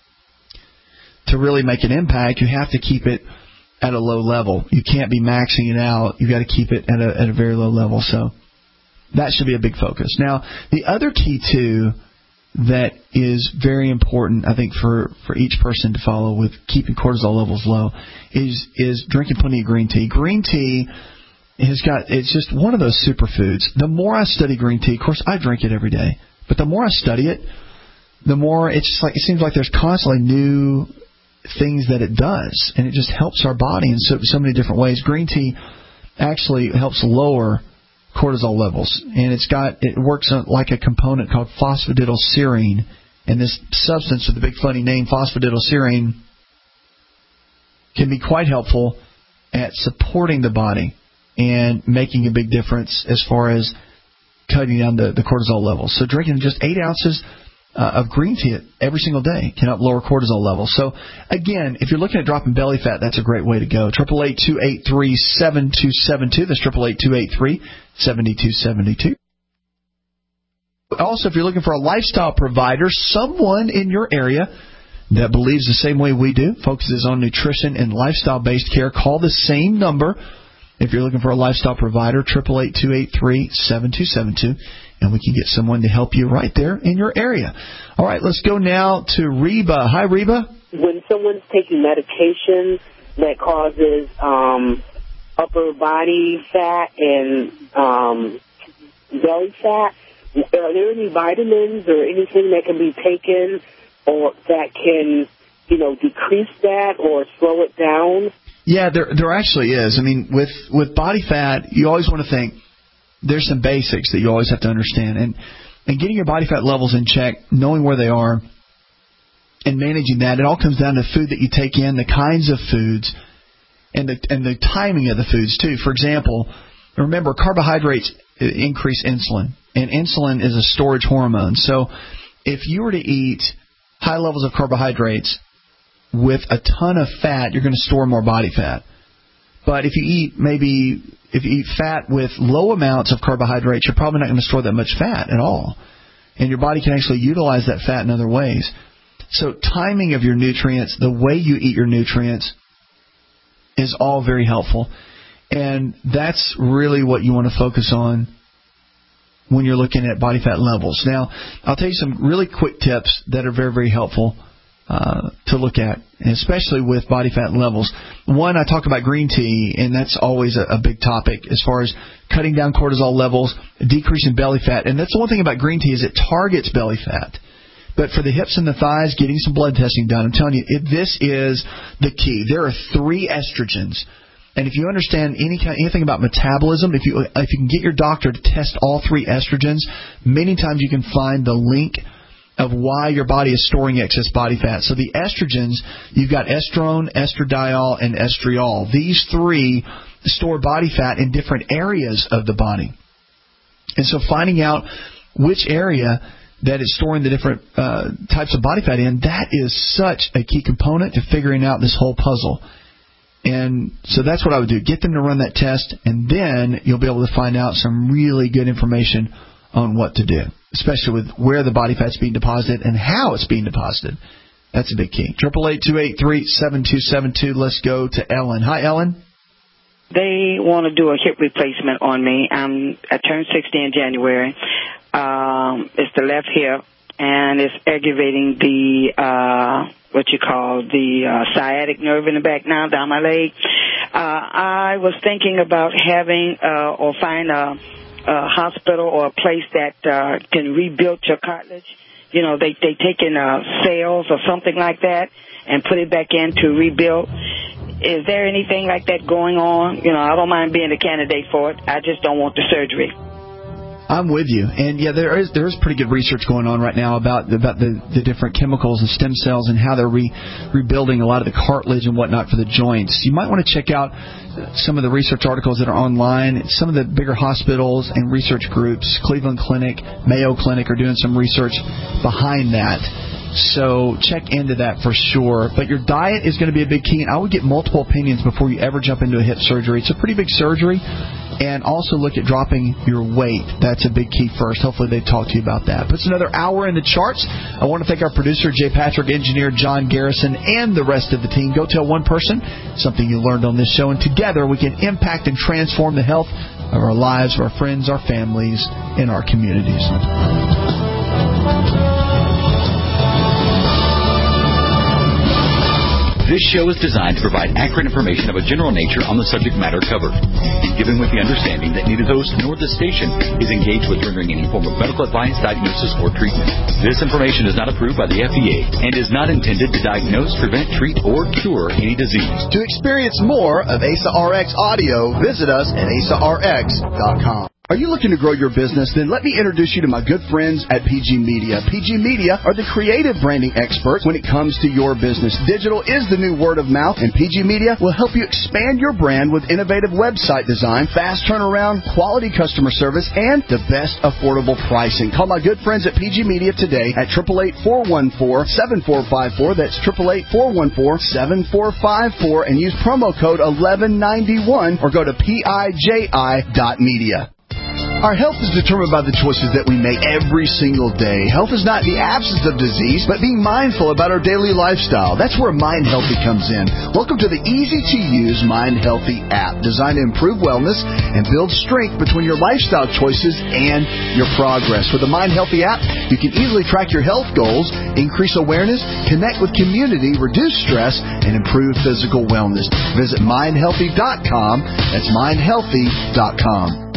to really make an impact, you have to keep it at a low level. You can't be maxing it out. You've got to keep it at a, at a very low level. So that should be a big focus. Now, the other key, too, that is very important, I think, for, for each person to follow with keeping cortisol levels low is is drinking plenty of green tea. Green tea has got, it's just one of those superfoods. The more I study green tea, of course, I drink it every day, but the more I study it, the more it's just like, it seems like there's constantly new things that it does, and it just helps our body in so, so many different ways. Green tea actually helps lower cortisol levels, and it's got it works like a component called phosphatidylserine, and this substance with the big funny name phosphatidylserine can be quite helpful at supporting the body and making a big difference as far as cutting down the, the cortisol levels. So drinking just eight ounces uh, of green tea every single day can help lower cortisol levels. So again, if you're looking at dropping belly fat, that's a great way to go. eight eight eight, two eight three, seven two seven two. That's eight eight eight, two eight three, seven two seven two. Also, if you're looking for a lifestyle provider, someone in your area that believes the same way we do, focuses on nutrition and lifestyle-based care, call the same number if you're looking for a lifestyle provider, eight eight eight, two eight three, seven two seven two, and we can get someone to help you right there in your area. All right, let's go now to Reba. Hi, Reba. When someone's taking medication that causes um, upper body fat and um, belly fat, are there any vitamins or anything that can be taken or that can, you know, decrease that or slow it down? Yeah, there there actually is. I mean, with, with body fat, you always want to think there's some basics that you always have to understand. And, and getting your body fat levels in check, knowing where they are, and managing that, it all comes down to food that you take in, the kinds of foods, and the and the timing of the foods, too. For example, remember, carbohydrates increase insulin, and insulin is a storage hormone. So if you were to eat high levels of carbohydrates with a ton of fat, you're going to store more body fat. But if you eat maybe if you eat fat with low amounts of carbohydrates, you're probably not going to store that much fat at all. And your body can actually utilize that fat in other ways. So timing of your nutrients, the way you eat your nutrients, is all very helpful. And that's really what you want to focus on when you're looking at body fat levels. Now, I'll tell you some really quick tips that are very, very helpful uh, to look at, and especially with body fat levels. One, I talk about green tea, and that's always a, a big topic as far as cutting down cortisol levels, decreasing belly fat. And that's the one thing about green tea is it targets belly fat. But for the hips and the thighs, getting some blood testing done, I'm telling you, it, this is the key. There are three estrogens. And if you understand any kind, anything about metabolism, if you if you can get your doctor to test all three estrogens, many times you can find the link of why your body is storing excess body fat. So the estrogens, you've got estrone, estradiol, and estriol. These three store body fat in different areas of the body. And so finding out which area that is storing the different uh, types of body fat in, that is such a key component to figuring out this whole puzzle. And so that's what I would do. Get them to run that test, and then you'll be able to find out some really good information on what to do, especially with where the body fat's being deposited and how it's being deposited. That's a big key. eight eight eight, two eight three, seven two seven two. Let's go to Ellen. Hi, Ellen. They want to do a hip replacement on me. I'm, I turned sixty in January. Um, it's the left hip, and it's aggravating the, uh, what you call the uh, sciatic nerve in the back now, down my leg. Uh, I was thinking about having uh, or find a, a hospital or a place that uh, can rebuild your cartilage. You know, they, they take in uh, cells or something like that and put it back in to rebuild. Is there anything like that going on? You know, I don't mind being a candidate for it. I just don't want the surgery. I'm with you, and yeah, there is there is pretty good research going on right now about about the, the different chemicals and stem cells and how they're re, rebuilding a lot of the cartilage and whatnot for the joints. You might want to check out some of the research articles that are online. Some of the bigger hospitals and research groups, Cleveland Clinic, Mayo Clinic, are doing some research behind that. So check into that for sure. But your diet is going to be a big key, and I would get multiple opinions before you ever jump into a hip surgery. It's a pretty big surgery. And also look at dropping your weight. That's a big key first. Hopefully they talk to you about that. Puts another hour in the charts. I want to thank our producer, Jay Patrick, engineer John Garrison, and the rest of the team. Go tell one person something you learned on this show, and together we can impact and transform the health of our lives, of our friends, our families, and our communities. This show is designed to provide accurate information of a general nature on the subject matter covered, and given with the understanding that neither host nor the station is engaged with rendering any form of medical advice, diagnosis, or treatment. This information is not approved by the F D A and is not intended to diagnose, prevent, treat, or cure any disease. To experience more of A S A R X audio, visit us at A S A R X dot com. Are you looking to grow your business? Then let me introduce you to my good friends at P G Media. P G Media are the creative branding experts when it comes to your business. Digital is the new word of mouth, and P G Media will help you expand your brand with innovative website design, fast turnaround, quality customer service, and the best affordable pricing. Call my good friends at P G Media today at eight eight eight, four one four, seven four five four. That's eight eight eight, four one four, seven four five four, and use promo code eleven ninety-one or go to P I J I dot media. Our health is determined by the choices that we make every single day. Health is not the absence of disease, but being mindful about our daily lifestyle. That's where Mind Healthy comes in. Welcome to the easy-to-use Mind Healthy app, designed to improve wellness and build strength between your lifestyle choices and your progress. With the Mind Healthy app, you can easily track your health goals, increase awareness, connect with community, reduce stress, and improve physical wellness. Visit mind healthy dot com. That's mind healthy dot com.